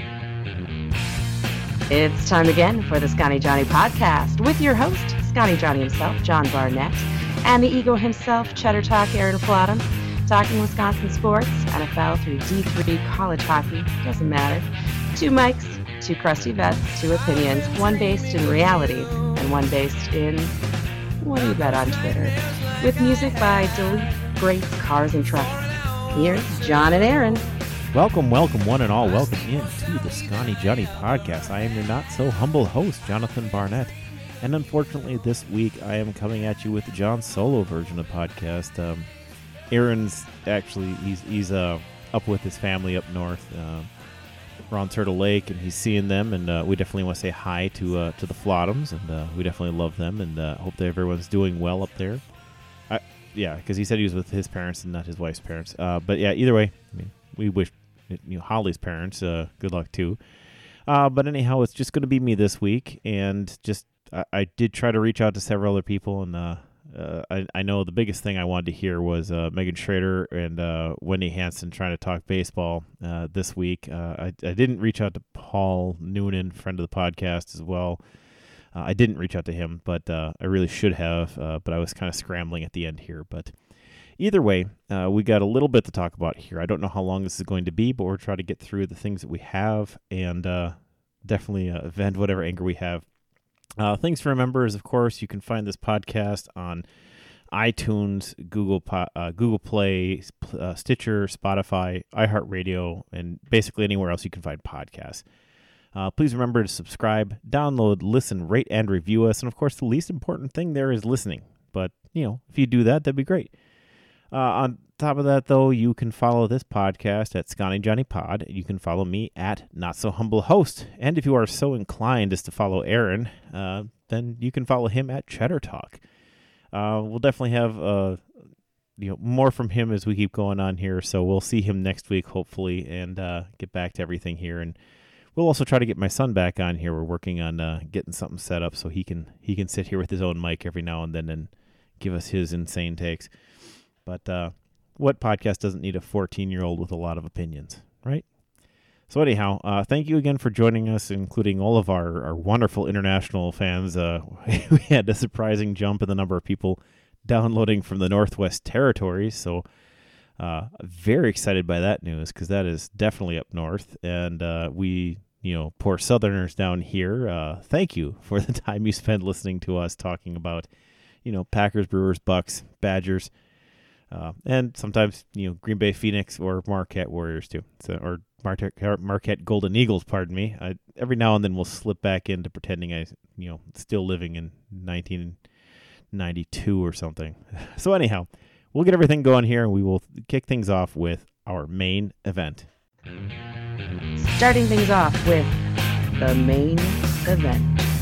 It's time again for the Scotty Johnny podcast with your host, Scotty Johnny himself, John Barnett, and the ego himself, Cheddar Talk, Aaron Flottam, talking Wisconsin sports, NFL through D3 college hockey, doesn't matter. 2 mics, 2 crusty vets, 2 opinions, one based in reality and one based in what do you bet on Twitter, with music by Delete, Greats, Cars, and Trucks. Here's John and Aaron. Welcome, one and all. Welcome into the Scotty Johnny podcast. I am your not-so-humble host, Jonathan Barnett. And unfortunately, this week, I am coming at you with John's solo version of the podcast. Aaron's actually, he's up with his family up north around Turtle Lake, and he's seeing them, and we definitely want to say hi to the Flottams, and we definitely love them, and hope that everyone's doing well up there. Yeah, because he said he was with his parents and not his wife's parents. But yeah, either way, I mean, we wish Holly's parents good luck too. But anyhow, it's just going to be me this week, and just I did try to reach out to several other people, and I know the biggest thing I wanted to hear was Megan Schrader and Wendy Hansen trying to talk baseball this week. I didn't reach out to Paul Noonan, friend of the podcast as well. I didn't reach out to him, but I really should have, but I was kind of scrambling at the end here. But either way, we got a little bit to talk about here. I don't know how long this is going to be, but we'll try to get through the things that we have and definitely vent whatever anger we have. Things to remember is, of course, you can find this podcast on iTunes, Google Play, Stitcher, Spotify, iHeartRadio, and basically anywhere else you can find podcasts. Please remember to subscribe, download, listen, rate, and review us. And, of course, the least important thing there is listening. But, if you do that, that'd be great. On top of that, though, you can follow this podcast at Scotty Johnny Pod. You can follow me at Not So Humble Host. And if you are so inclined as to follow Aaron, then you can follow him at Cheddar Talk. We'll definitely have more from him as we keep going on here. So we'll see him next week, hopefully, and get back to everything here. And we'll also try to get my son back on here. We're working on getting something set up so he can sit here with his own mic every now and then and give us his insane takes. But what podcast doesn't need a 14-year-old with a lot of opinions, right? So anyhow, thank you again for joining us, including all of our wonderful international fans. We had a surprising jump in the number of people downloading from the Northwest Territories. So very excited by that news, because that is definitely up north. And we, poor Southerners down here, thank you for the time you spend listening to us talking about, Packers, Brewers, Bucks, Badgers, and sometimes, Green Bay Phoenix or Marquette Warriors too. Or Marquette Golden Eagles, pardon me. Every now and then we'll slip back into pretending I, still living in 1992 or something. So anyhow, we'll get everything going here, and we will kick things off with our main event. Starting things off with the main event.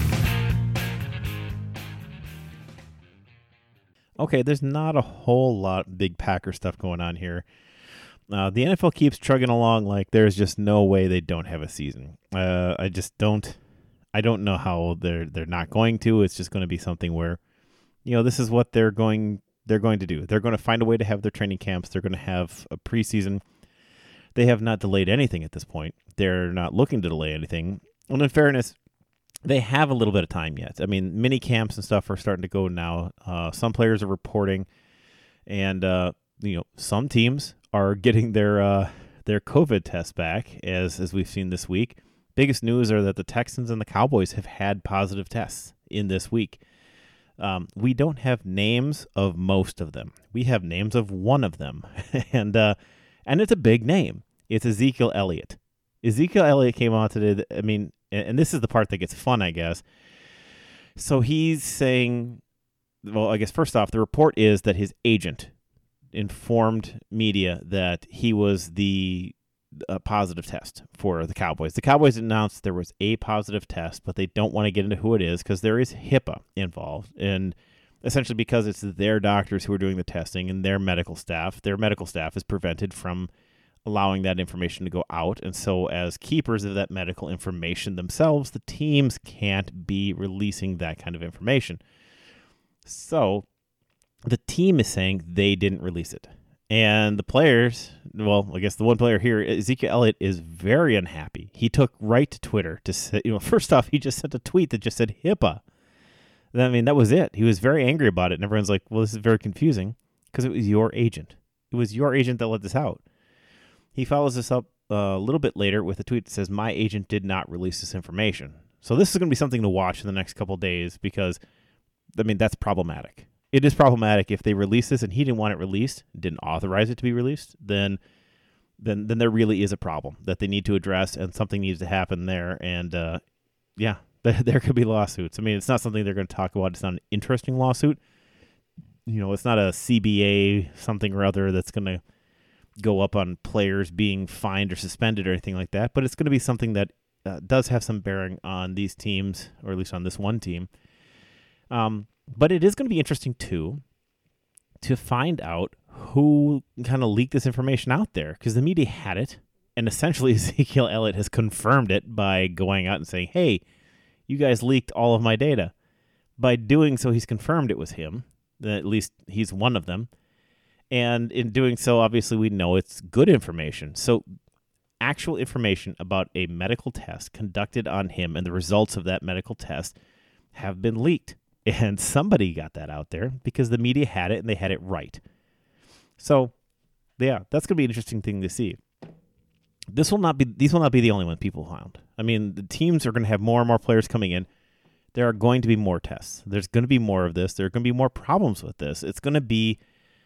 Okay, there's not a whole lot of big Packer stuff going on here. The NFL keeps chugging along like there's just no way they don't have a season. I don't know how they're not going to. It's just going to be something where, this is what they're going to do. They're going to find a way to have their training camps. They're going to have a preseason. They have not delayed anything at this point. They're not looking to delay anything. And in fairness, they have a little bit of time yet. I mean, mini camps and stuff are starting to go now. Some players are reporting, and some teams are getting their COVID tests back, as we've seen this week. Biggest news are that the Texans and the Cowboys have had positive tests in this week. We don't have names of most of them. We have names of one of them, and it's a big name. It's Ezekiel Elliott. Ezekiel Elliott came on today. I mean, and this is the part that gets fun, I guess. So he's saying, well, I guess first off, the report is that his agent informed media that he was the positive test for the Cowboys. The Cowboys announced there was a positive test, but they don't want to get into who it is because there is HIPAA involved. And essentially because it's their doctors who are doing the testing and their medical staff is prevented from allowing that information to go out. And so as keepers of that medical information themselves, the teams can't be releasing that kind of information. So the team is saying they didn't release it. And the players, well, I guess the one player here, Ezekiel Elliott, is very unhappy. He took right to Twitter to say, first off, he just sent a tweet that just said HIPAA. I mean, that was it. He was very angry about it. And everyone's like, well, this is very confusing because it was your agent. It was your agent that let this out. He follows this up a little bit later with a tweet that says, my agent did not release this information. So this is going to be something to watch in the next couple of days because, I mean, that's problematic. It is problematic if they release this and he didn't want it released, didn't authorize it to be released, then there really is a problem that they need to address and something needs to happen there. And there could be lawsuits. I mean, it's not something they're going to talk about. It's not an interesting lawsuit. It's not a CBA something or other that's going to go up on players being fined or suspended or anything like that. But it's going to be something that does have some bearing on these teams, or at least on this one team. But it is going to be interesting, too, to find out who kind of leaked this information out there, because the media had it, and essentially Ezekiel Elliott has confirmed it by going out and saying, hey, you guys leaked all of my data. By doing so, he's confirmed it was him. At least he's one of them. And in doing so, obviously, we know it's good information. So actual information about a medical test conducted on him and the results of that medical test have been leaked. And somebody got that out there because the media had it and they had it right. So, yeah, that's going to be an interesting thing to see. These will not be the only one people found. I mean, the teams are going to have more and more players coming in. There are going to be more tests. There's going to be more of this. There are going to be more problems with this. It's going to be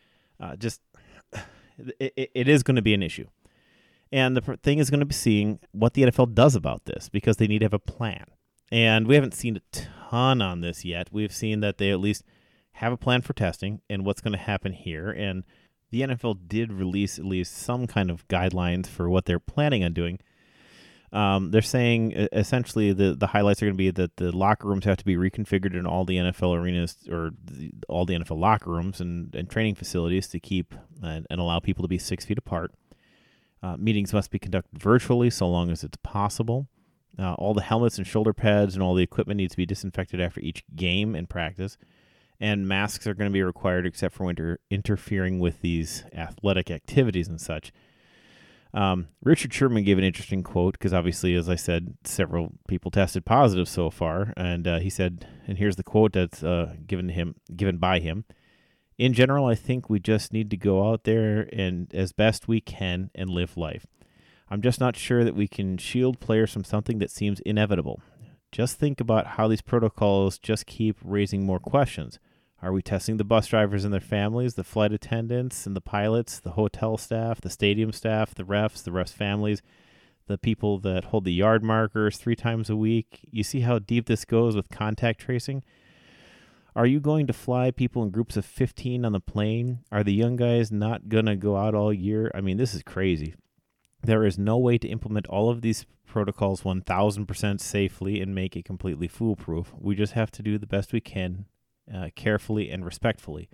it is going to be an issue. And the thing is going to be seeing what the NFL does about this because they need to have a plan. And we haven't seen a ton on this yet. We've seen that they at least have a plan for testing and what's going to happen here. And the NFL did release at least some kind of guidelines for what they're planning on doing. They're saying essentially the highlights are going to be that the locker rooms have to be reconfigured in all the NFL arenas or all the NFL locker rooms and training facilities to keep and allow people to be 6 feet apart. Meetings must be conducted virtually so long as it's possible. All the helmets and shoulder pads and all the equipment needs to be disinfected after each game and practice. And masks are going to be required except for when interfering with these athletic activities and such. Richard Sherman gave an interesting quote because obviously, as I said, several people tested positive so far. And he said, and here's the quote that's given by him. In general, I think we just need to go out there and as best we can and live life. I'm just not sure that we can shield players from something that seems inevitable. Just think about how these protocols just keep raising more questions. Are we testing the bus drivers and their families, the flight attendants and the pilots, the hotel staff, the stadium staff, the refs' families, the people that hold the yard markers 3 times a week? You see how deep this goes with contact tracing? Are you going to fly people in groups of 15 on the plane? Are the young guys not going to go out all year? I mean, this is crazy. There is no way to implement all of these protocols 1,000% safely and make it completely foolproof. We just have to do the best we can, carefully and respectfully.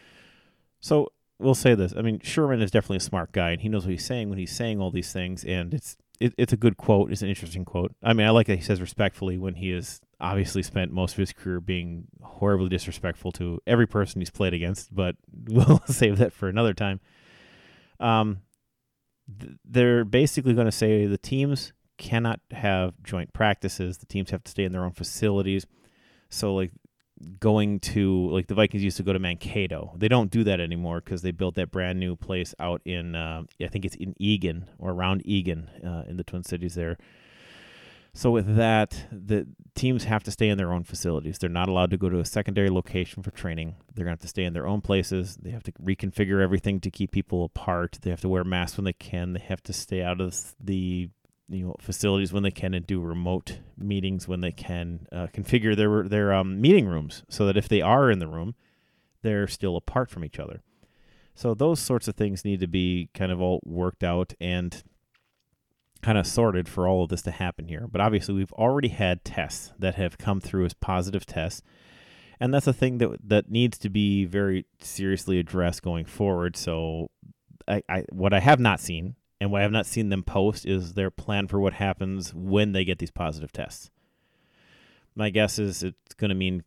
So we'll say this. I mean, Sherman is definitely a smart guy, and he knows what he's saying when he's saying all these things, and it's a good quote. It's an interesting quote. I mean, I like that he says respectfully when he has obviously spent most of his career being horribly disrespectful to every person he's played against, but we'll save that for another time. They're basically going to say the teams cannot have joint practices. The teams have to stay in their own facilities. So, like, going to, like, the Vikings used to go to Mankato. They don't do that anymore because they built that brand new place out in, I think it's in Eagan or around Eagan in the Twin Cities there. So with that, the teams have to stay in their own facilities. They're not allowed to go to a secondary location for training. They're going to have to stay in their own places. They have to reconfigure everything to keep people apart. They have to wear masks when they can. They have to stay out of the facilities when they can and do remote meetings when they can. Configure their meeting rooms so that if they are in the room, they're still apart from each other. So those sorts of things need to be kind of all worked out and kind of sorted for all of this to happen here. But obviously we've already had tests that have come through as positive tests, and that's a thing that needs to be very seriously addressed going forward. So what I have not seen and what I have not seen them post is their plan for what happens when they get these positive tests. My guess is it's going to mean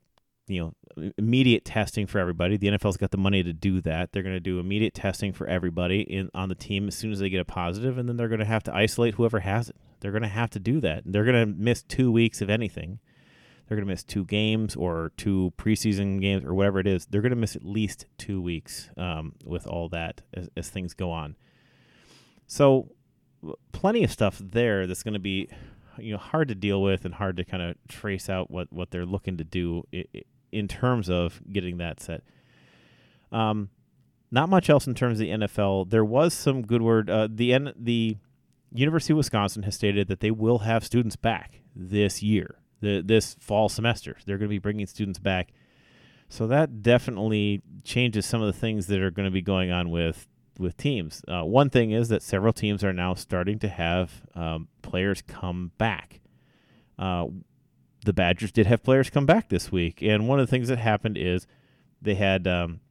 immediate testing for everybody. The NFL's got the money to do that. They're going to do immediate testing for everybody on the team as soon as they get a positive, and then they're going to have to isolate whoever has it. They're going to have to do that. They're going to miss 2 weeks of anything. They're going to miss 2 games or 2 preseason games or whatever it is. They're going to miss at least 2 weeks with all that as things go on. So plenty of stuff there that's going to be hard to deal with and hard to kind of trace out what they're looking to do in terms of getting that set. Not much else in terms of the NFL. There was some good word. The University of Wisconsin has stated that they will have students back this year, this fall semester. They're going to be bringing students back. So that definitely changes some of the things that are going to be going on with teams. One thing is that several teams are now starting to have players come back. The Badgers did have players come back this week, and one of the things that happened is they had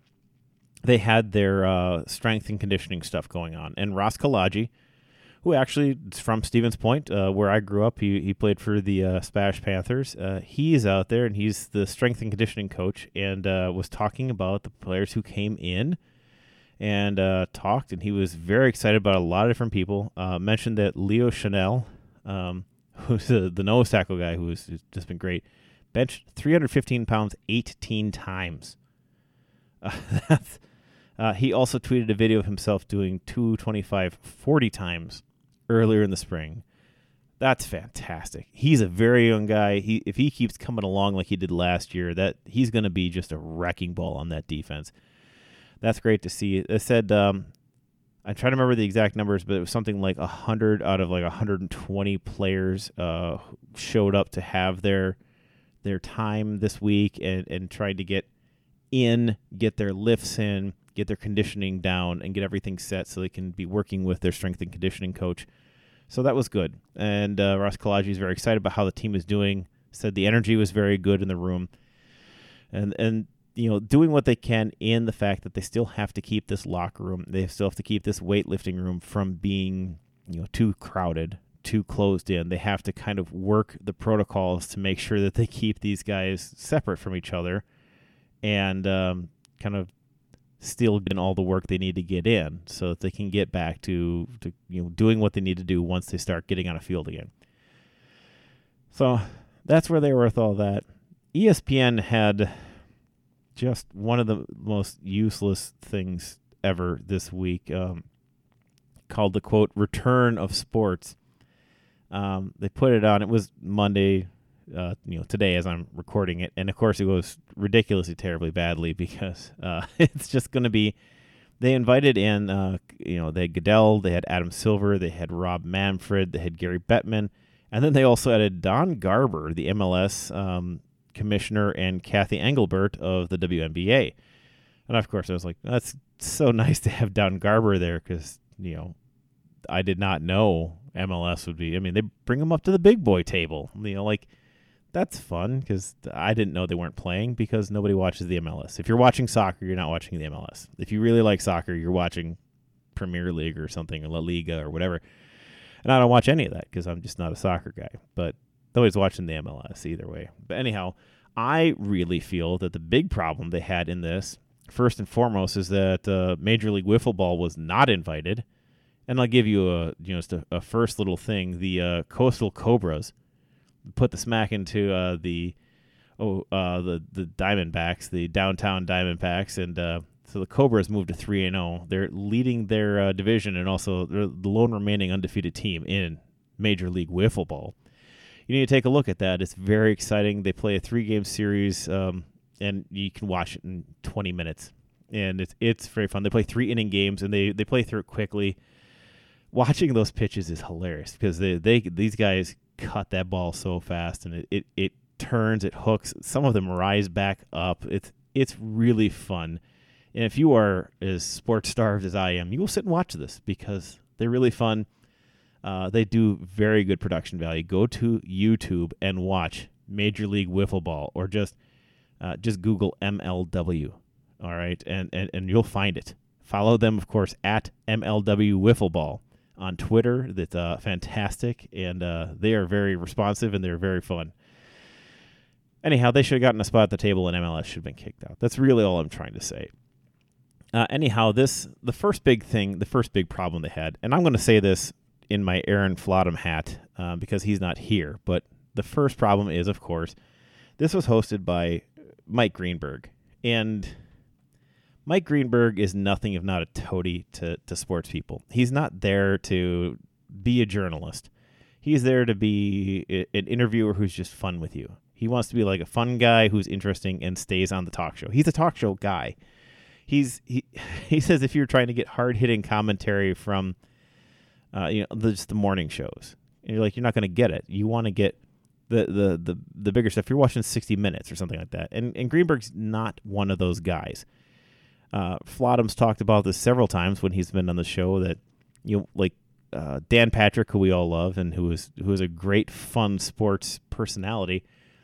their strength and conditioning stuff going on. And Ross Kalaji, who actually is from Stevens Point, where I grew up, he played for the Spanish Panthers. He's out there, and he's the strength and conditioning coach, and was talking about the players who came in and talked, and he was very excited about a lot of different people. Mentioned that Leo Chanel, who's the nose tackle guy, who's just been great, benched 315 pounds 18 times. He also tweeted a video of himself doing 225 40 times earlier in the spring. That's fantastic. He's a very young guy. If he keeps coming along like he did last year, that he's going to be just a wrecking ball on that defense. That's great to see. I said, I'm trying to remember the exact numbers, but it was something like 100 out of like 120 players showed up to have their time this week and tried to get their lifts in, get their conditioning down, and get everything set so they can be working with their strength and conditioning coach. So that was good. And Ross Kalaji is very excited about how the team is doing. Said the energy was very good in the room. And doing what they can in the fact that they still have to keep this locker room, they still have to keep this weightlifting room from being, too crowded, too closed in. They have to kind of work the protocols to make sure that they keep these guys separate from each other and kind of still getting all the work they need to get in so that they can get back to doing what they need to do once they start getting on a field again. So that's where they were with all that. ESPN had just one of the most useless things ever this week, called the, quote, return of sports. They put it on. It was Monday, today as I'm recording it. And, of course, it goes ridiculously terribly badly because it's just going to be – they invited in, they had Goodell, they had Adam Silver, they had Rob Manfred, they had Gary Bettman, and then they also added Don Garber, the MLS commissioner, and Kathy Engelbert of the WNBA. And of course I was like, that's so nice to have Don Garber there because, I did not know MLS would be, they bring them up to the big boy table, that's fun because I didn't know they weren't playing because nobody watches the MLS. If you're watching soccer, you're not watching the MLS. If you really like soccer, you're watching Premier League or something, or La Liga or whatever. And I don't watch any of that because I'm just not a soccer guy, but nobody's watching the MLS either way. But anyhow, I really feel that the big problem they had in this, first and foremost, is that Major League Wiffle Ball was not invited. And I'll give you just a first little thing. The Coastal Cobras put the smack into the Diamondbacks, the downtown Diamondbacks, and so the Cobras moved to 3-0. They're leading their division, and also they're the lone remaining undefeated team in Major League Wiffle Ball. You need to take a look at that. It's very exciting. They play a 3-game series, and you can watch it in 20 minutes, and it's very fun. They play 3-inning games, and they play through it quickly. Watching those pitches is hilarious because these guys cut that ball so fast, and it turns, it hooks. Some of them rise back up. It's really fun. And if you are as sports starved as I am, you will sit and watch this because they're really fun. They do very good production value. Go to YouTube and watch Major League Wiffle Ball, or just Google MLW. All right, and you'll find it. Follow them, of course, at MLW Wiffle Ball on Twitter. That's fantastic, and they are very responsive and they're very fun. Anyhow, they should have gotten a spot at the table, and MLS should have been kicked out. That's really all I'm trying to say. Anyhow, the first big problem they had, and I'm going to say this in my Aaron Flottam hat because he's not here, but the first problem is, of course, this was hosted by Mike Greenberg, and Mike Greenberg is nothing if not a toady to sports people. He's not there to be a journalist. He's there to be an interviewer who's just fun with you. He wants to be like a fun guy who's interesting and stays on the talk show. He's a talk show guy. He says if you're trying to get hard-hitting commentary from just the morning shows, and you're like, you're not going to get it. You want to get the bigger stuff. You're watching 60 Minutes or something like that. And Greenberg's not one of those guys. Flottam's talked about this several times when he's been on the show that, Dan Patrick, who we all love and who is a great fun sports personality,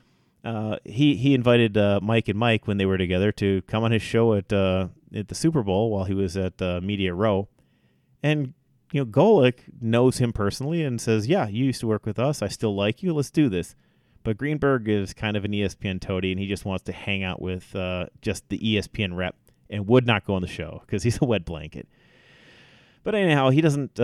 he invited Mike and Mike when they were together to come on his show at the Super Bowl while he was at Media Row, and Golick knows him personally and says, "Yeah, you used to work with us. I still like you. Let's do this." But Greenberg is kind of an ESPN toady, and he just wants to hang out with just the ESPN rep and would not go on the show because he's a wet blanket. But anyhow, he doesn't.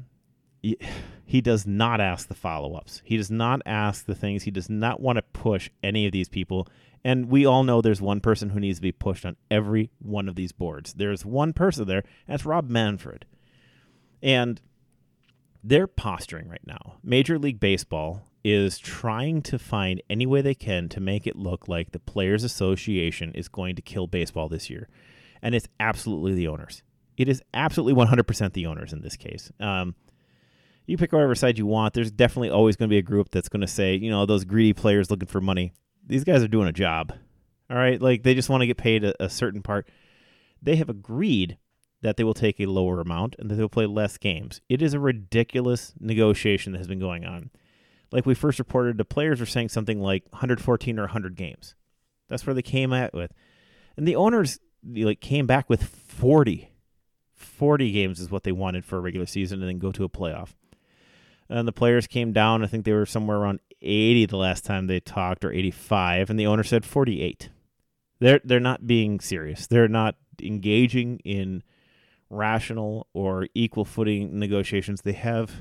He does not ask the follow-ups. He does not ask the things. He does not want to push any of these people. And we all know there's one person who needs to be pushed on every one of these boards. There's one person there, and that's Rob Manfred. And they're posturing right now. Major League Baseball is trying to find any way they can to make it look like the Players Association is going to kill baseball this year. And it's absolutely the owners. It is absolutely 100% the owners in this case. You pick whatever side you want. There's definitely always going to be a group that's going to say, those greedy players looking for money. These guys are doing a job. All right? Like, they just want to get paid a certain part. They have agreed that they will take a lower amount and that they'll play less games. It is a ridiculous negotiation that has been going on. Like we first reported, the players were saying something like 114 or 100 games. That's where they came at with. And the owners came back with 40. 40 games is what they wanted for a regular season and then go to a playoff. And the players came down. I think they were somewhere around 80 the last time they talked, or 85, and the owner said 48. They're not being serious. They're not engaging in rational or equal footing negotiations. They have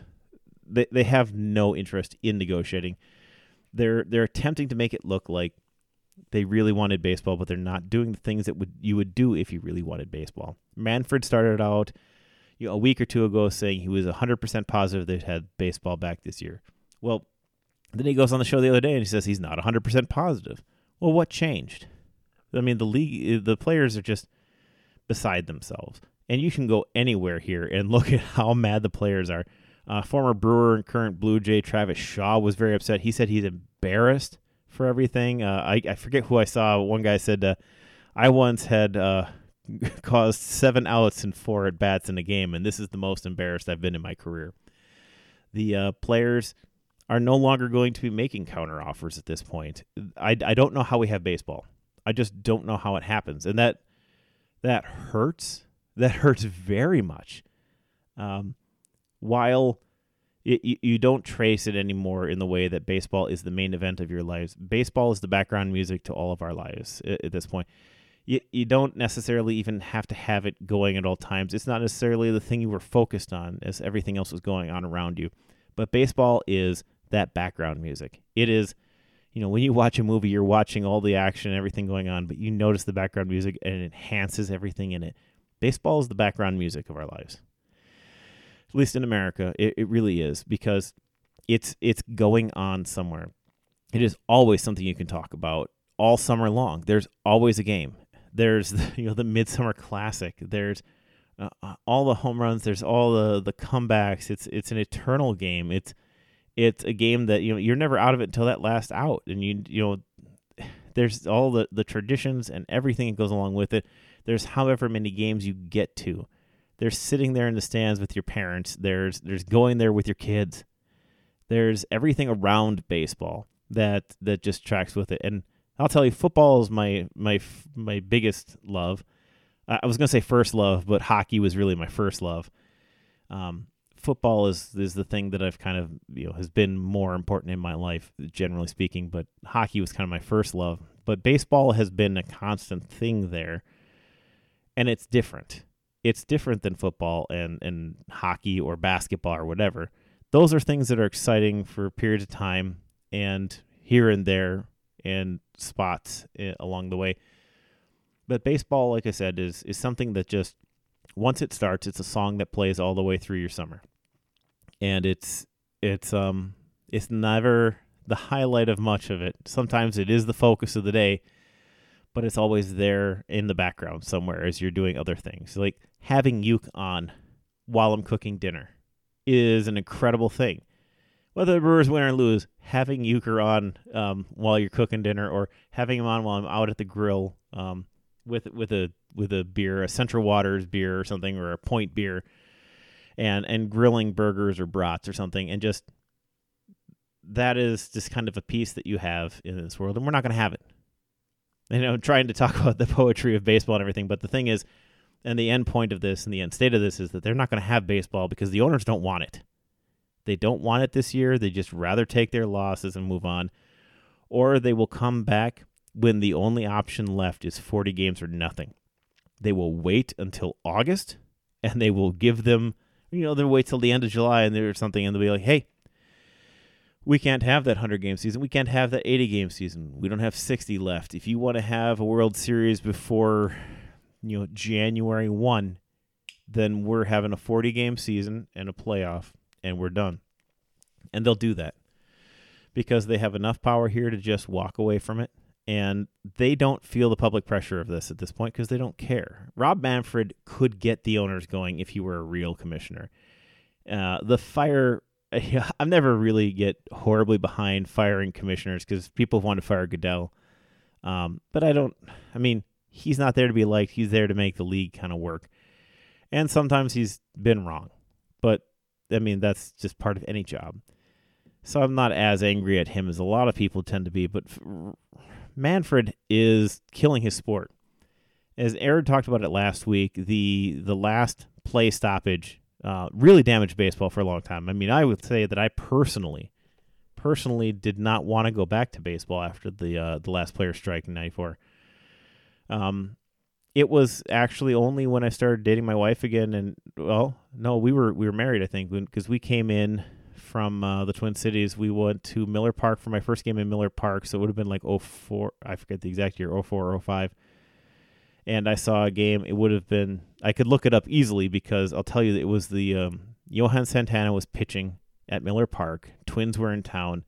no interest in negotiating. They're attempting to make it look like they really wanted baseball, but they're not doing the things that you would do if you really wanted baseball. Manfred started out a week or two ago saying he was 100% positive they'd had baseball back this year. Well, then he goes on the show the other day and he says he's not 100% positive. Well, what changed? I mean, the players are just beside themselves. And you can go anywhere here and look at how mad the players are. Former Brewer and current Blue Jay Travis Shaw was very upset. He said he's embarrassed for everything. I forget who I saw. One guy said, I once had caused 7 outs and 4 at-bats in a game, and this is the most embarrassed I've been in my career. The players are no longer going to be making counteroffers at this point. I don't know how we have baseball. I just don't know how it happens. And that hurts. That hurts very much. While you don't trace it anymore in the way that baseball is the main event of your lives. Baseball is the background music to all of our lives at this point. You don't necessarily even have to have it going at all times. It's not necessarily the thing you were focused on as everything else was going on around you. But baseball is that background music. It is, when you watch a movie, you're watching all the action and everything going on, but you notice the background music and it enhances everything in it. Baseball is the background music of our lives. At least in America, it really is, because it's going on somewhere. It is always something you can talk about all summer long. There's always a game. There's the Midsummer Classic. There's all the home runs. There's all the comebacks. It's an eternal game. It's a game that you're never out of it until that last out. And there's all the traditions and everything that goes along with it. There's however many games you get to. There's sitting there in the stands with your parents. There's going there with your kids. There's everything around baseball that just tracks with it. And I'll tell you, football is my biggest love. I was going to say first love, but hockey was really my first love. football is the thing that I've kind of, has been more important in my life, generally speaking, but hockey was kind of my first love. But baseball has been a constant thing there, and it's different. It's different than football and hockey or basketball or whatever. Those are things that are exciting for periods of time and here and there and spots along the way. But baseball, like I said, is something that just, once it starts, it's a song that plays all the way through your summer. And it's never the highlight of much of it. Sometimes it is the focus of the day, but it's always there in the background somewhere as you're doing other things. Like having Uke on while I'm cooking dinner is an incredible thing. Whether the Brewers win or lose, having Euchre on while you're cooking dinner, or having him on while I'm out at the grill with a beer, a Central Waters beer or something, or a Point beer, and grilling burgers or brats or something, and just that is just kind of a piece that you have in this world, and we're not going to have it. Trying to talk about the poetry of baseball and everything, but the thing is, and the end point of this and the end state of this is that they're not going to have baseball because the owners don't want it. They don't want it this year. They just rather take their losses and move on. Or they will come back when the only option left is 40 games or nothing. They will wait until August, and they will give them, they'll wait till the end of July and there's something, and they'll be like, hey, we can't have that 100-game season. We can't have that 80-game season. We don't have 60 left. If you want to have a World Series before, January 1, then we're having a 40-game season and a playoff, and we're done. And they'll do that because they have enough power here to just walk away from it, and they don't feel the public pressure of this at this point because they don't care. Rob Manfred could get the owners going if he were a real commissioner. I'm never really get horribly behind firing commissioners because people want to fire Goodell. But he's not there to be liked. He's there to make the league kind of work. And sometimes he's been wrong. But, that's just part of any job. So I'm not as angry at him as a lot of people tend to be. But Manfred is killing his sport. As Aaron talked about it last week, the last play stoppage really damaged baseball for a long time. I would say that I personally did not want to go back to baseball after the last player strike in '94. It was actually only when I started dating my wife again, and we were married, I think, because we came in from the Twin Cities. We went to Miller Park for my first game in Miller Park, so it would have been like 04, I forget the exact year, 04 or 05. And I saw a game. It would have been, I could look it up easily because I'll tell you that it was the Johan Santana was pitching at Miller Park. Twins were in town.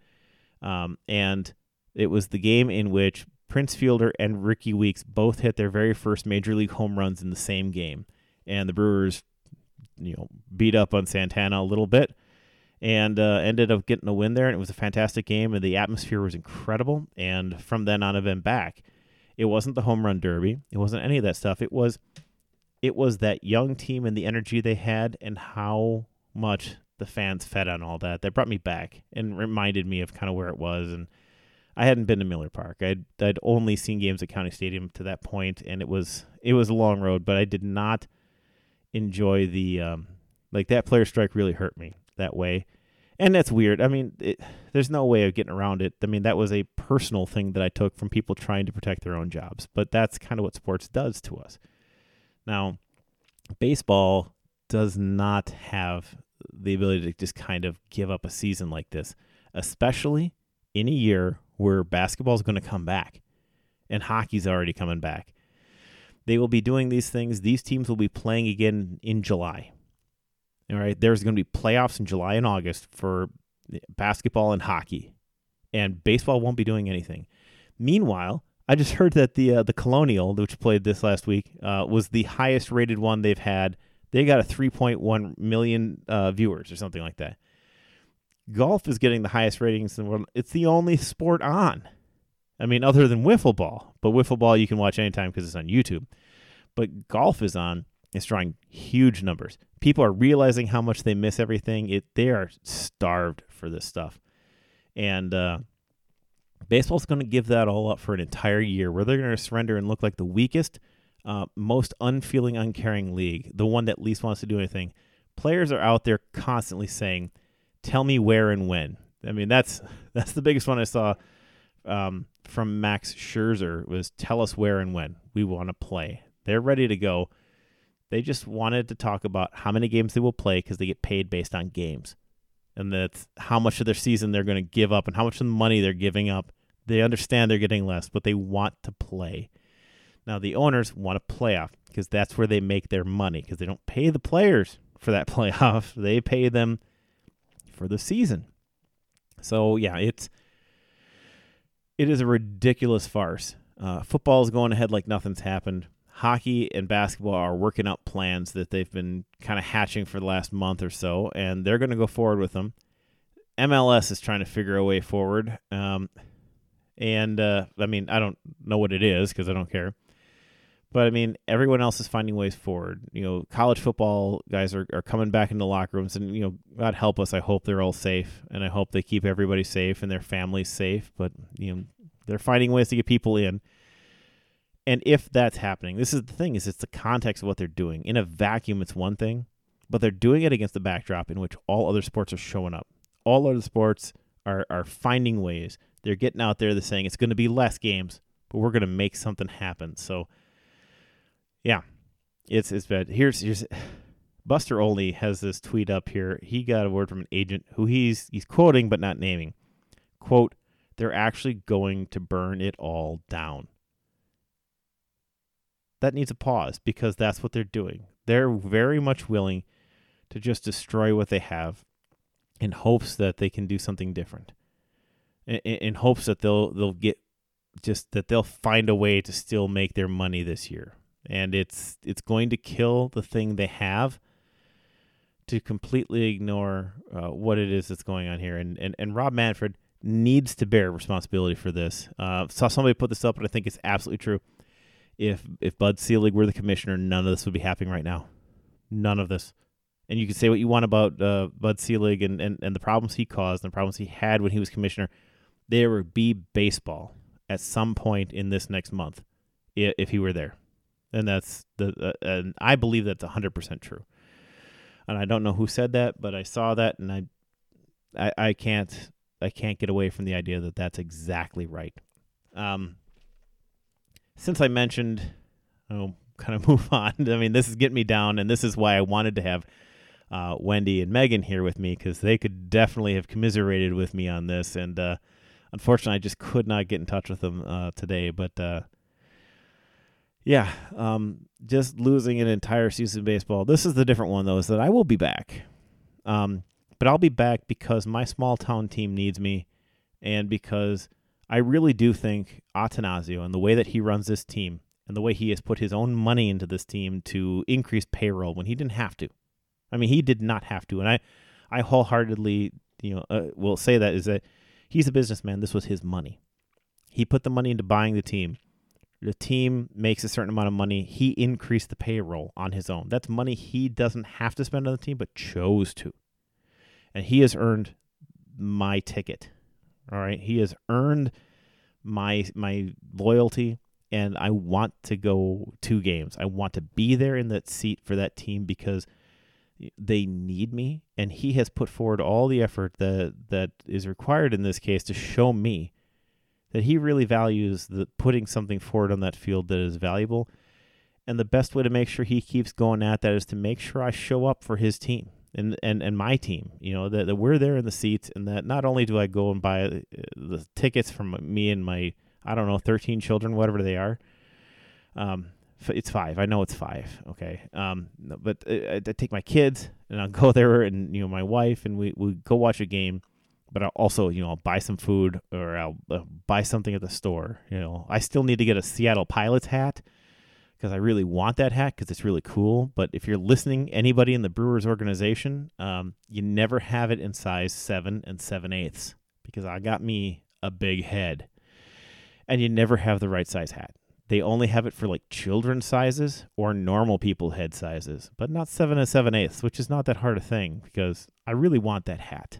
And it was the game in which Prince Fielder and Ricky Weeks both hit their very first major league home runs in the same game. And the Brewers, beat up on Santana a little bit and ended up getting a win there. And it was a fantastic game, and the atmosphere was incredible. And from then on, I've been back. It wasn't the home run derby. It wasn't any of that stuff. It was that young team and the energy they had and how much the fans fed on all that. That brought me back and reminded me of kind of where it was. And I hadn't been to Miller Park. I'd only seen games at County Stadium to that point, and it was a long road. But I did not enjoy the that player strike really hurt me that way. And that's weird. There's no way of getting around it. That was a personal thing that I took from people trying to protect their own jobs. But that's kind of what sports does to us. Now, baseball does not have the ability to just kind of give up a season like this, especially in a year where basketball is going to come back and hockey's already coming back. They will be doing these things. These teams will be playing again in July. All right, there's going to be playoffs in July and August for basketball and hockey, and baseball won't be doing anything. Meanwhile, I just heard that the Colonial, which played this last week, was the highest rated one they've had. They got a 3.1 million viewers or something like that. Golf is getting the highest ratings in the world. It's the only sport on. Other than wiffle ball, but wiffle ball you can watch anytime because it's on YouTube. But golf is on. It's drawing huge numbers. People are realizing how much they miss everything. They are starved for this stuff. And baseball's going to give that all up for an entire year where they're going to surrender and look like the weakest, most unfeeling, uncaring league, the one that least wants to do anything. Players are out there constantly saying, tell me where and when. I mean, that's the biggest one I saw from Max Scherzer was tell us where and when we want to play. They're ready to go. They just wanted to talk about how many games they will play because they get paid based on games. And that's how much of their season they're going to give up and how much of the money they're giving up. They understand they're getting less, but they want to play. Now, the owners want a playoff because that's where they make their money because they don't pay the players for that playoff. They pay them for the season. So, yeah, it is a ridiculous farce. Football is going ahead like nothing's happened. Hockey and basketball are working out plans that they've been kind of hatching for the last month or so, and they're going to go forward with them. MLS is trying to figure a way forward. I mean, I don't know what it is because I don't care. But, I mean, everyone else is finding ways forward. You know, college football guys are coming back into locker rooms, and, you know, God help us, I hope they're all safe, and I hope they keep everybody safe and their families safe. But, you know, they're finding ways to get people in. And if that's happening, this is the thing, is it's the context of what they're doing. In a vacuum, it's one thing, but they're doing it against the backdrop in which all other sports are showing up. All other sports are finding ways. They're getting out there, they're saying it's going to be less games, but we're going to make something happen. So, yeah, it's bad. Here's Buster Olney has this tweet up here. He got a word from an agent who he's quoting but not naming. Quote, they're actually going to burn it all down. That needs a pause because that's what they're doing. They're very much willing to just destroy what they have in hopes that they can do something different. In hopes that they'll get just that they'll find a way to still make their money this year. And it's going to kill the thing they have to completely ignore what it is that's going on here. And Rob Manfred needs to bear responsibility for this. Saw somebody put this up, and I think it's absolutely true. If Bud Selig were the commissioner, none of this would be happening right now. None of this. And you can say what you want about Bud Selig and the problems he caused and the problems he had when he was commissioner. There would be baseball at some point in this next month if he were there. And that's and I believe that's 100% true. And I don't know who said that, but I saw that, and I can't get away from the idea that that's exactly right. Since I mentioned, I'll kind of move on. I mean, this is getting me down, and this is why I wanted to have Wendy and Megan here with me, because they could definitely have commiserated with me on this. And unfortunately, I just could not get in touch with them today. But just losing an entire season of baseball. This is the different one, though, is that I will be back. But I'll be back because my small town team needs me, and because I really do think Attanasio and the way that he runs this team and the way he has put his own money into this team to increase payroll when he didn't have to. I mean, he did not have to. And I wholeheartedly, will say that is that he's a businessman. This was his money. He put the money into buying the team. The team makes a certain amount of money. He increased the payroll on his own. That's money he doesn't have to spend on the team, but chose to. And he has earned my ticket. All right, he has earned my loyalty, and I want to go to games. I want to be there in that seat for that team because they need me, and he has put forward all the effort that is required in this case to show me that he really values putting something forward on that field that is valuable. And the best way to make sure he keeps going at that is to make sure I show up for his team. And my team, that we're there in the seats, and that not only do I go and buy the tickets from me and my, 13 children, whatever they are. It's 5. I know it's 5. Okay. But I take my kids and I'll go there and, my wife, and we go watch a game, but I'll also, I'll buy some food or I'll buy something at the store. I still need to get a Seattle Pilots hat, because I really want that hat because it's really cool. But if you're listening, anybody in the Brewers organization, you never have it in size 7 7/8 because I got me a big head. And you never have the right size hat. They only have it for like children's sizes or normal people head sizes, but not 7 7/8, which is not that hard a thing because I really want that hat.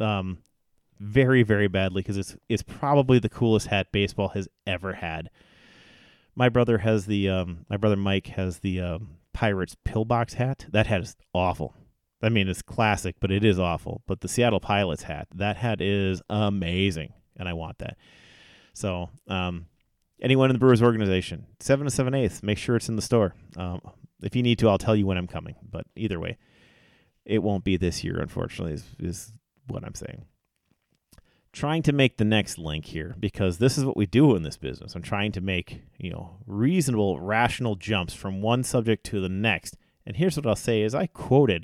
Very, very badly, because it's probably the coolest hat baseball has ever had. My brother Mike has the Pirates pillbox hat. That hat is awful. I mean, it's classic, but it is awful. But the Seattle Pilots hat, that hat is amazing, and I want that. So, anyone in the Brewers organization, 7 7/8, make sure it's in the store. If you need to, I'll tell you when I'm coming. But either way, it won't be this year, unfortunately, is what I'm saying. Trying to make the next link here, because this is what we do in this business. I'm trying to make, reasonable, rational jumps from one subject to the next. And here's what I'll say is I quoted,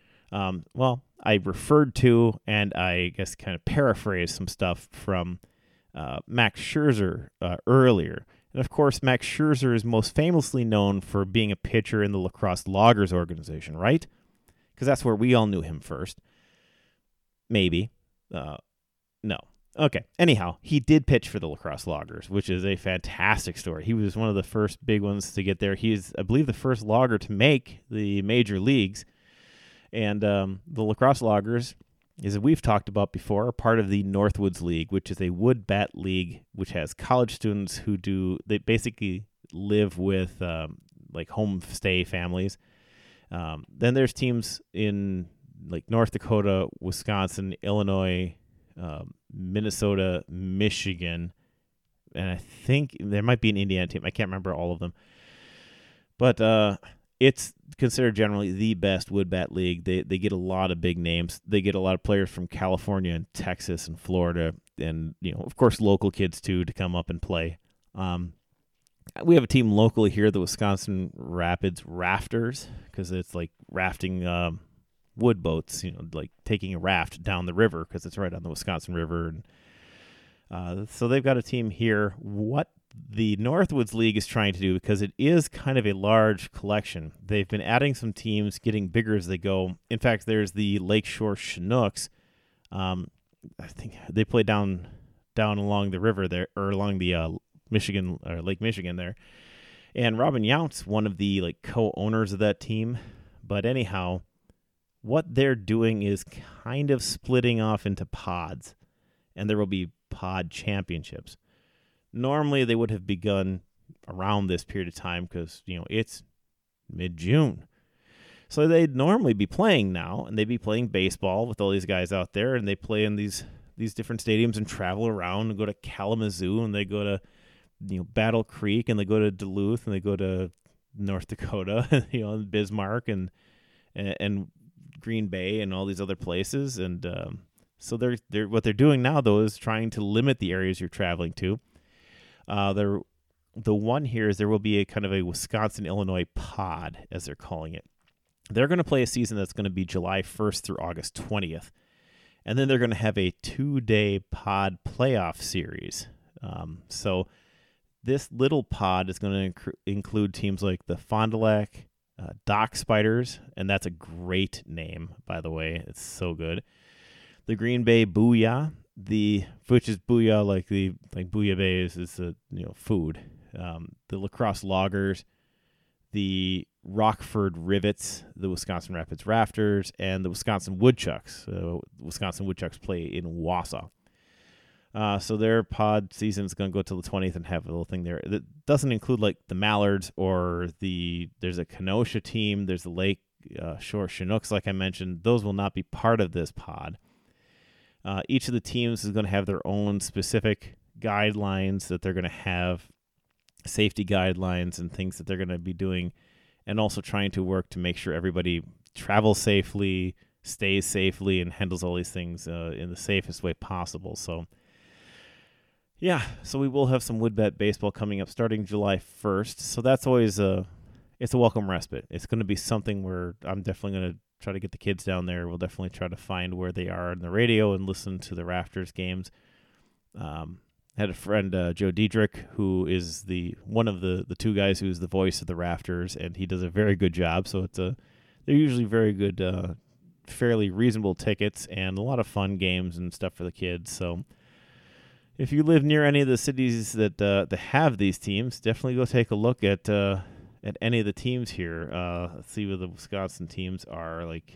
I referred to, and I guess kind of paraphrased some stuff from Max Scherzer earlier. And of course, Max Scherzer is most famously known for being a pitcher in the Lacrosse Loggers organization, right? Because that's where we all knew him first. Maybe. No. Okay. Anyhow, he did pitch for the Lacrosse Loggers, which is a fantastic story. He was one of the first big ones to get there. He is, I believe, the first logger to make the major leagues. And the Lacrosse Loggers, as we've talked about before, are part of the Northwoods League, which is a wood bat league, which has college students they basically live with homestay families. Then there's teams in like North Dakota, Wisconsin, Illinois, Minnesota, Michigan, and I think there might be an Indiana team. I can't remember all of them. But it's considered generally the best wood bat league. They get a lot of big names. They get a lot of players from California and Texas and Florida and, of course, local kids, too, to come up and play. We have a team locally here, the Wisconsin Rapids Rafters, because it's like rafting wood boats, like taking a raft down the river because it's right on the Wisconsin River. And so they've got a team here. What the Northwoods League is trying to do, because it is kind of a large collection, they've been adding some teams, getting bigger as they go. In fact, there's the Lakeshore Chinooks. I think they play down along the river there, or along the Michigan or Lake Michigan there. And Robin Yount's one of the co-owners of that team. But anyhow, what they're doing is kind of splitting off into pods, and there will be pod championships. Normally, they would have begun around this period of time because, it's mid-June. So they'd normally be playing now, and they'd be playing baseball with all these guys out there, and they play in these different stadiums and travel around and go to Kalamazoo, and they go to, Battle Creek, and they go to Duluth, and they go to North Dakota, Bismarck, and Green Bay and all these other places. And so they're what they're doing now, though, is trying to limit the areas you're traveling to. The one here is there will be a kind of a Wisconsin-Illinois pod, as they're calling it. They're going to play a season that's going to be July 1st through August 20th. And then they're going to have a 2-day pod playoff series. So this little pod is going to include teams like the Fond du Lac Dock Spiders, and that's a great name, by the way. It's so good. The Green Bay Booyah, which is Booyah like Booyah Bay is the food. The Lacrosse Loggers, the Rockford Rivets, the Wisconsin Rapids Rafters, and the Wisconsin Woodchucks. Wisconsin Woodchucks play in Wausau. So their pod season is going to go till the 20th and have a little thing there. That doesn't include the Mallards or there's a Kenosha team. There's the Lake Shore Chinooks, like I mentioned. Those will not be part of this pod. Each of the teams is going to have their own specific guidelines that they're going to have, safety guidelines and things that they're going to be doing, and also trying to work to make sure everybody travels safely, stays safely, and handles all these things in the safest way possible. So, yeah, so we will have some wood bat baseball coming up starting July 1st. So that's always it's a welcome respite. It's going to be something where I'm definitely going to try to get the kids down there. We'll definitely try to find where they are on the radio and listen to the Rafters games. Had a friend, Joe Diedrich, who is one of the two guys who's the voice of the Rafters, and he does a very good job. So they're usually very good, fairly reasonable tickets and a lot of fun games and stuff for the kids. So if you live near any of the cities that have these teams, definitely go take a look at any of the teams here. Let's see what the Wisconsin teams are like.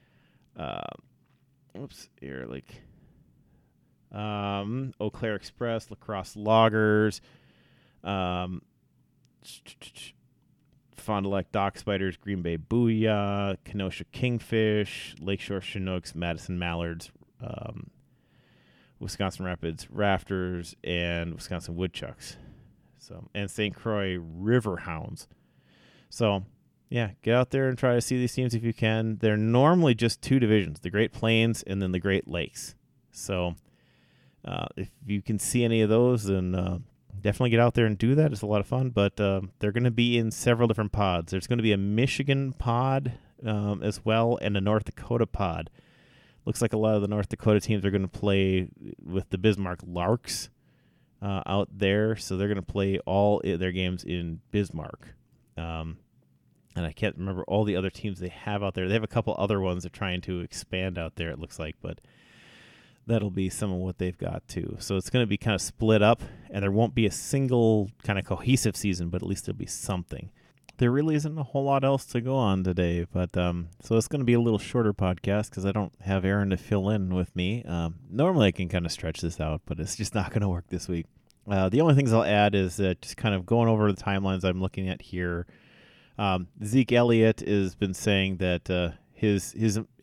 Eau Claire Express, Lacrosse Loggers, Fond du Lac Dock Spiders, Green Bay Booyah, Kenosha Kingfish, Lakeshore Chinooks, Madison Mallards, Wisconsin Rapids Rafters, and Wisconsin Woodchucks. So, and St. Croix Riverhounds. So, yeah, get out there and try to see these teams if you can. They're normally just two divisions, the Great Plains and then the Great Lakes. So, if you can see any of those, then definitely get out there and do that. It's a lot of fun, but they're going to be in several different pods. There's going to be a Michigan pod as well and a North Dakota pod. Looks like a lot of the North Dakota teams are going to play with the Bismarck Larks out there, so they're going to play all their games in Bismarck. And I can't remember all the other teams they have out there. They have a couple other ones they're trying to expand out there, it looks like, but that'll be some of what they've got too. So it's going to be kind of split up, and there won't be a single kind of cohesive season, but at least there'll be something. There really isn't a whole lot else to go on today, but so it's going to be a little shorter podcast because I don't have Aaron to fill in with me. Normally I can kind of stretch this out, but it's just not going to work this week. The only things I'll add is just kind of going over the timelines I'm looking at here. Zeke Elliott has been saying that his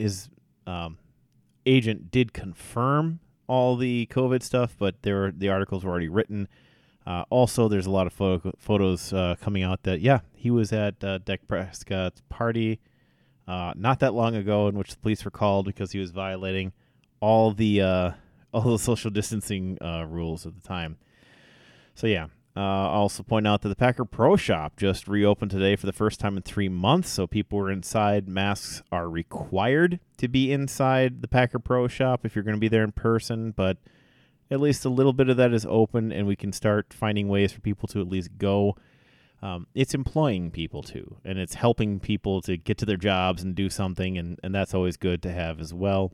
agent did confirm all the COVID stuff, but the articles were already written. Also, there's a lot of photos coming out that, yeah, he was at Dak Prescott's party not that long ago, in which the police were called because he was violating all the social distancing rules at the time. So, yeah. I'll also point out that the Packer Pro Shop just reopened today for the first time in 3 months, so people were inside. Masks are required to be inside the Packer Pro Shop if you're going to be there in person, but at least a little bit of that is open, and we can start finding ways for people to at least go. It's employing people, too, and it's helping people to get to their jobs and do something, and that's always good to have as well.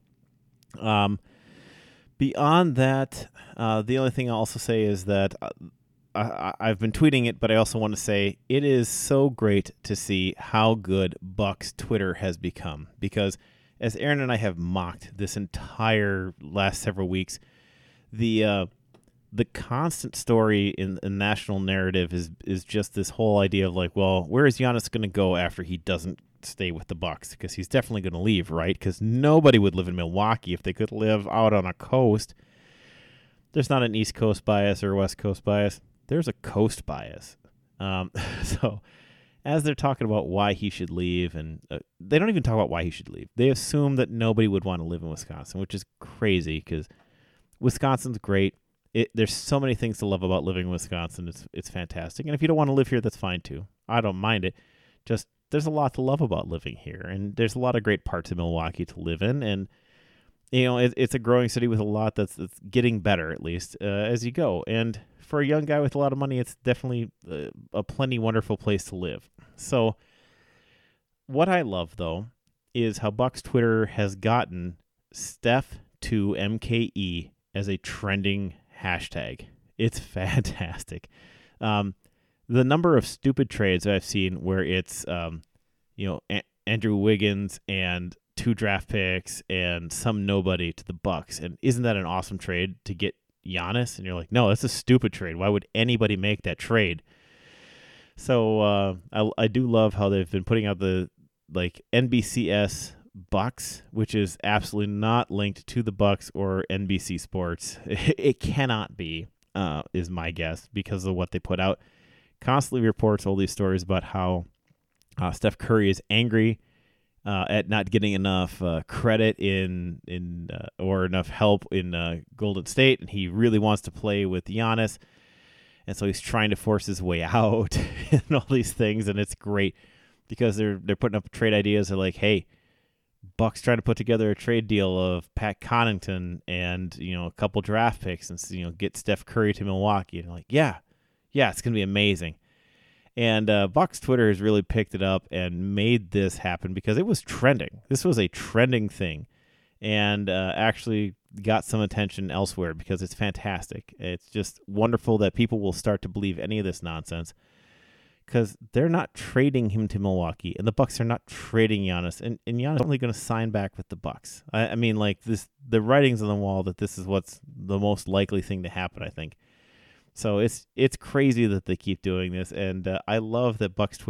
Beyond that, the only thing I'll also say is that I've been tweeting it, but I also want to say it is so great to see how good Bucks Twitter has become, because as Aaron and I have mocked this entire last several weeks, the constant story in the national narrative is just this whole idea of like, well, where is Giannis going to go after he doesn't stay with the Bucks? Because he's definitely going to leave, right? Because nobody would live in Milwaukee if they could live out on a coast. There's not an East Coast bias or West Coast bias. There's a coast bias. So as they're talking about why he should leave, and they don't even talk about why he should leave. They assume that nobody would want to live in Wisconsin, which is crazy because Wisconsin's great. There's so many things to love about living in Wisconsin. It's fantastic. And if you don't want to live here, that's fine too. I don't mind it. Just there's a lot to love about living here, and there's a lot of great parts of Milwaukee to live in, and you know it's a growing city with a lot that's getting better, at least as you go. And for a young guy with a lot of money, it's definitely a plenty wonderful place to live. So what I love, though, is how Bucks Twitter has gotten Steph to MKE as a trending hashtag. It's fantastic. The number of stupid trades that I've seen where it's, Andrew Wiggins and 2 draft picks and some nobody to the Bucks. And isn't that an awesome trade to get Giannis? And you're like, no, that's a stupid trade. Why would anybody make that trade? So I do love how they've been putting out the NBCS Bucks, which is absolutely not linked to the Bucks or NBC Sports. It cannot be, is my guess, because of what they put out. Constantly reports all these stories about how Steph Curry is angry at not getting enough credit or enough help in Golden State, and he really wants to play with Giannis, and so he's trying to force his way out and all these things, and it's great because they're putting up trade ideas. They're like, hey, Bucks trying to put together a trade deal of Pat Connaughton and a couple draft picks and get Steph Curry to Milwaukee, and like yeah, it's gonna be amazing. And Bucks Twitter has really picked it up and made this happen because it was trending. This was a trending thing, and actually got some attention elsewhere because it's fantastic. It's just wonderful that people will start to believe any of this nonsense because they're not trading him to Milwaukee, and the Bucks are not trading Giannis, and Giannis is only going to sign back with the Bucks. I mean, like this, the writing's on the wall that this is what's the most likely thing to happen, I think. So it's crazy that they keep doing this, and I love that Bucks Twitter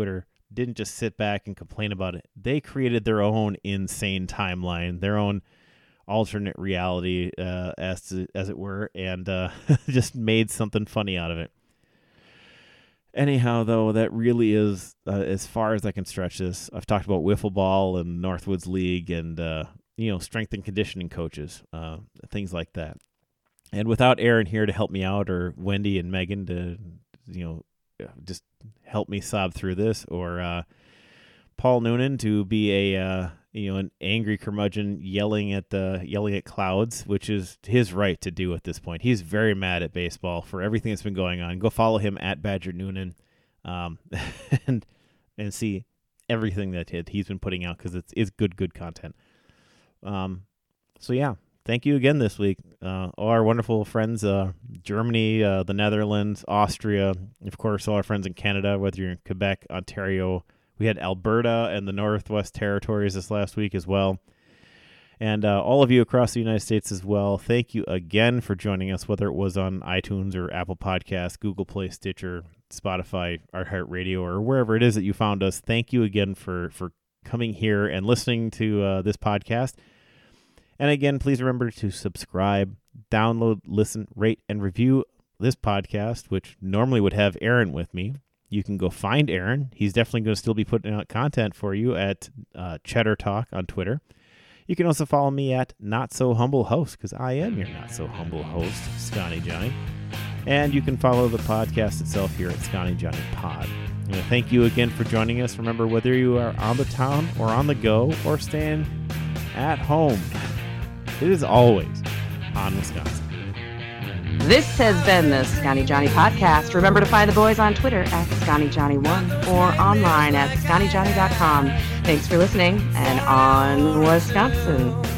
didn't just sit back and complain about it. They created their own insane timeline, their own alternate reality, as it were, and just made something funny out of it. Anyhow, though, that really is as far as I can stretch this. I've talked about wiffle ball and Northwoods League and strength and conditioning coaches, things like that. And without Aaron here to help me out, or Wendy and Megan to just help me sob through this, or Paul Noonan to be an angry curmudgeon yelling at clouds, which is his right to do at this point. He's very mad at baseball for everything that's been going on. Go follow him at Badger Noonan, and see everything that he's been putting out, because it's good content. So yeah, thank you again this week. All our wonderful friends, Germany, the Netherlands, Austria, of course, all our friends in Canada, whether you're in Quebec, Ontario. We had Alberta and the Northwest Territories this last week as well. And all of you across the United States as well, thank you again for joining us, whether it was on iTunes or Apple Podcasts, Google Play, Stitcher, Spotify, iHeartRadio, or wherever it is that you found us. Thank you again for coming here and listening to this podcast. And again, please remember to subscribe, download, listen, rate, and review this podcast, which normally would have Aaron with me. You can go find Aaron. He's definitely going to still be putting out content for you at Cheddar Talk on Twitter. You can also follow me at Not So Humble Host, because I am your Not So Humble host, Scotty Johnny. And you can follow the podcast itself here at Scotty Johnny Pod. Thank you again for joining us. Remember, whether you are on the town or on the go or staying at home, it is always on Wisconsin. This has been the Scotty Johnny Podcast. Remember to find the boys on Twitter at ScottyJohnny1 or online at ScottyJohnny.com. Thanks for listening, and on Wisconsin.